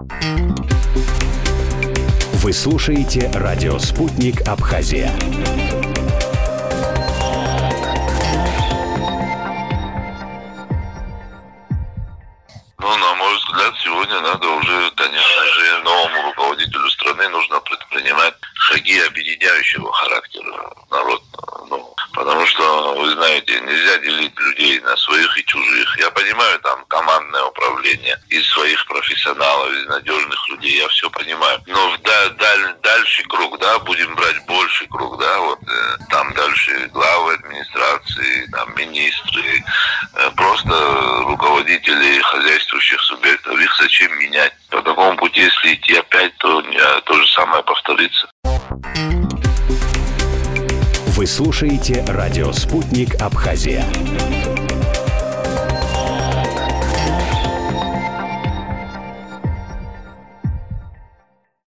Вы слушаете радио «Спутник Абхазия». На мой взгляд, сегодня надо уже, конечно же, новому руководителю страны нужно предпринимать шаги объединяющего характера народ. Потому что, вы знаете, нельзя делить людей на своих и чужих. Я понимаю, там командное управление из своих профессионалов, из надежных людей, я все понимаю. Но в дальший круг, да, будем брать больший круг, да, там дальше главы администрации, там министры, просто руководители хозяйствующих субъектов. Их зачем менять? По такому пути, если идти опять, то то же самое повторится. Вы слушаете радио «Спутник Абхазия».